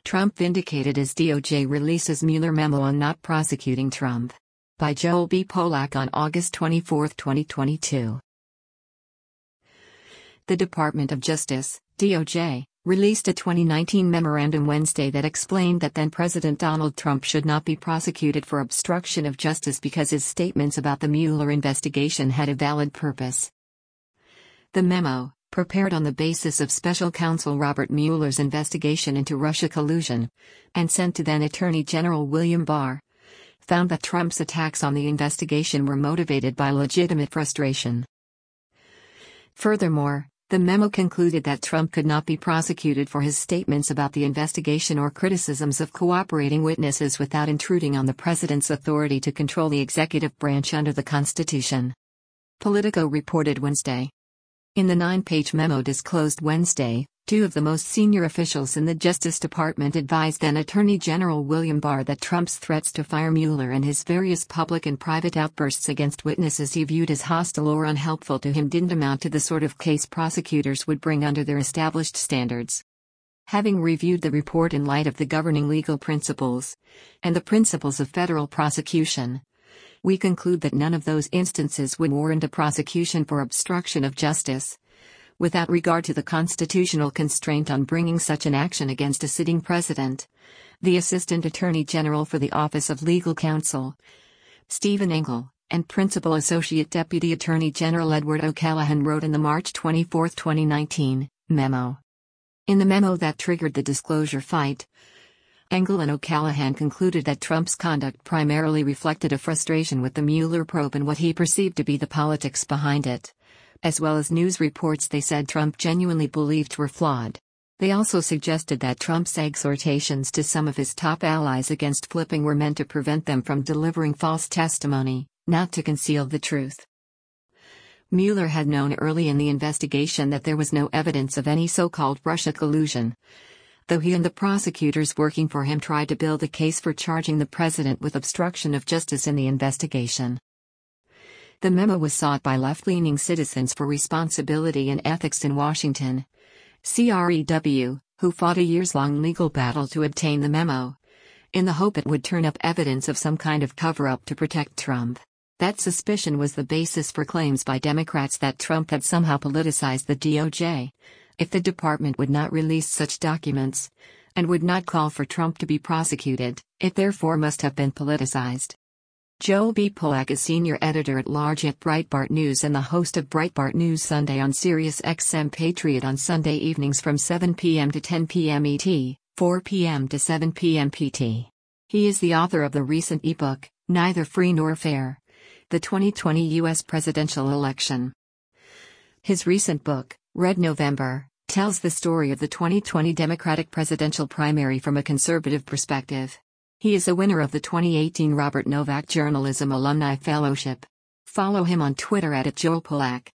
Trump vindicated as DOJ releases Mueller memo on not prosecuting Trump. By Joel B. Polak on August 24, 2022. The Department of Justice, DOJ, released a 2019 memorandum Wednesday that explained that then-President Donald Trump should not be prosecuted for obstruction of justice because his statements about the Mueller investigation had a valid purpose. The memo, prepared on the basis of Special Counsel Robert Mueller's investigation into Russia collusion, and sent to then-Attorney General William Barr, found that Trump's attacks on the investigation were motivated by legitimate frustration. Furthermore, the memo concluded that Trump could not be prosecuted for his statements about the investigation or criticisms of cooperating witnesses without intruding on the president's authority to control the executive branch under the Constitution. Politico reported Wednesday. In the 9-page memo disclosed Wednesday, two of the most senior officials in the Justice Department advised then-Attorney General William Barr that Trump's threats to fire Mueller and his various public and private outbursts against witnesses he viewed as hostile or unhelpful to him didn't amount to the sort of case prosecutors would bring under their established standards. Having reviewed the report in light of the governing legal principles and the principles of federal prosecution, we conclude that none of those instances would warrant a prosecution for obstruction of justice, without regard to the constitutional constraint on bringing such an action against a sitting president. The Assistant Attorney General for the Office of Legal Counsel, Stephen Engel, and Principal Associate Deputy Attorney General Edward O'Callaghan wrote in the March 24, 2019, memo. In the memo that triggered the disclosure fight, Engel and O'Callaghan concluded that Trump's conduct primarily reflected a frustration with the Mueller probe and what he perceived to be the politics behind it, as well as news reports they said Trump genuinely believed were flawed. They also suggested that Trump's exhortations to some of his top allies against flipping were meant to prevent them from delivering false testimony, not to conceal the truth. Mueller had known early in the investigation that there was no evidence of any so-called Russia collusion, though he and the prosecutors working for him tried to build a case for charging the president with obstruction of justice in the investigation. The memo was sought by left-leaning Citizens for Responsibility and Ethics in Washington, CREW, who fought a years-long legal battle to obtain the memo, in the hope it would turn up evidence of some kind of cover-up to protect Trump. That suspicion was the basis for claims by Democrats that Trump had somehow politicized the DOJ, if the department would not release such documents, and would not call for Trump to be prosecuted, it therefore must have been politicized. Joel B. Polak is senior editor-at-large at Breitbart News and the host of Breitbart News Sunday on Sirius XM Patriot on Sunday evenings from 7 p.m. to 10 p.m. ET, 4 p.m. to 7 p.m. PT. He is the author of the recent ebook, Neither Free Nor Fair: The 2020 U.S. Presidential Election. His recent book, Red November, tells the story of the 2020 Democratic presidential primary from a conservative perspective. He is a winner of the 2018 Robert Novak Journalism Alumni Fellowship. Follow him on Twitter @JoelPolak.